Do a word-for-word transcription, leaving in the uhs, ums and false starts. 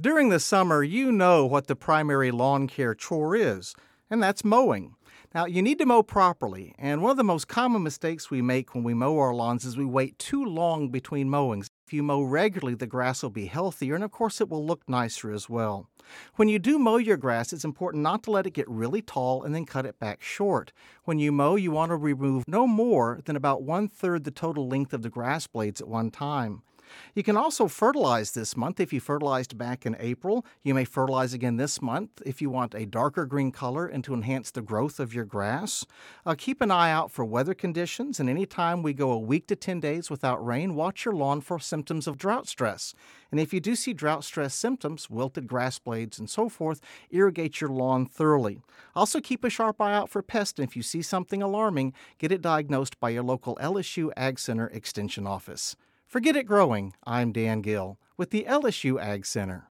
During the summer, you know what the primary lawn care chore is, and that's mowing. Now, you need to mow properly, and one of the most common mistakes we make when we mow our lawns is we wait too long between mowings. If you mow regularly, the grass will be healthier, and of course, it will look nicer as well. When you do mow your grass, it's important not to let it get really tall and then cut it back short. When you mow, you want to remove no more than about one-third the total length of the grass blades at one time. You can also fertilize this month. If you fertilized back in April, you may fertilize again this month if you want a darker green color and to enhance the growth of your grass. Uh, keep an eye out for weather conditions, and anytime we go a week to ten days without rain, watch your lawn for symptoms of drought stress. And if you do see drought stress symptoms, wilted grass blades and so forth, irrigate your lawn thoroughly. Also keep a sharp eye out for pests, and if you see something alarming, get it diagnosed by your local L S U Ag Center Extension office. Forget it growing. I'm Dan Gill with the L S U Ag Center.